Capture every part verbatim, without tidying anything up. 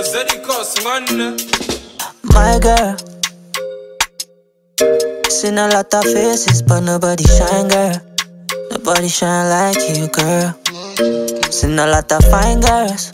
My girl, seen a lot of faces, but nobody shine, girl. Nobody shine like you, girl. Seen a lot of fine girls,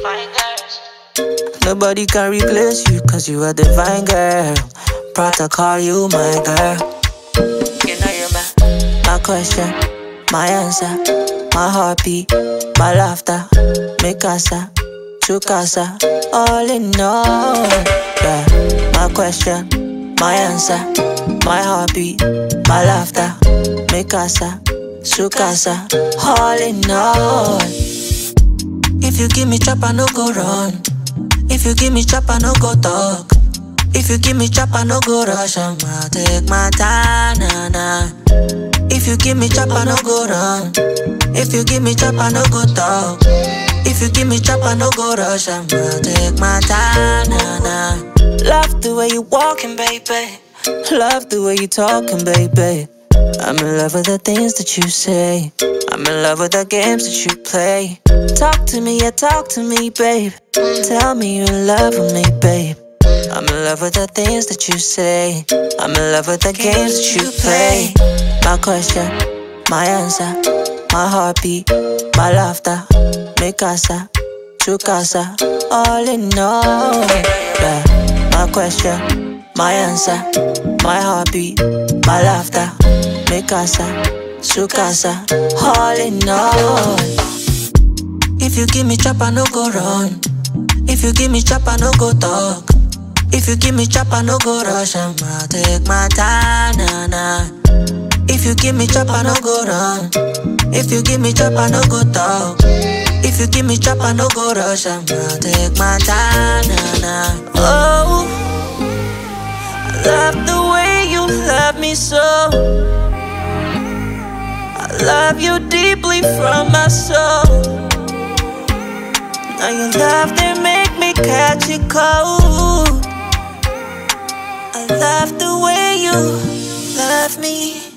nobody can replace you, cause you are divine, girl. Proud to call you my girl. You know you're my, my question, my answer, my heartbeat, my laughter, mi casa, tu casa, all in all. Yeah, my question, my answer, my heartbeat, my laughter, mi casa, su casa, all in all. If you give me chop, I no go run. If you give me chop, I no go talk. If you give me chop, I no go rush. I'ma take my time, nah, nah. If you give me chop, I no go run. If you give me chop, I no go talk. If you give me chop, I no go rush. I'ma take my time, nah, nah. Love the way you walking, baby. Love the way you talking, baby. I'm in love with the things that you say. I'm in love with the games that you play. Talk to me, yeah, talk to me, babe. Tell me you're in love with me, babe. I'm in love with the things that you say. I'm in love with the games that you play. My question, my answer, my heartbeat, my laughter, mi casa, tu casa, all in all. Yeah. My question, my answer, my heartbeat, my laughter, mi casa, su casa, all in all. If you give me chop, I no go run. If you give me chop, I no go talk. If you give me chop, I no go rush. I'ma take my time, nah, nah. If you give me chop, I no go run. If you give me chop, I no go talk. If you give me chop, I no go rush. I'ma take my time, nah, nah. Oh, I love the way you love me so. I love you deeply from my soul. Now your love, they make me catch it cold. I love the way you love me.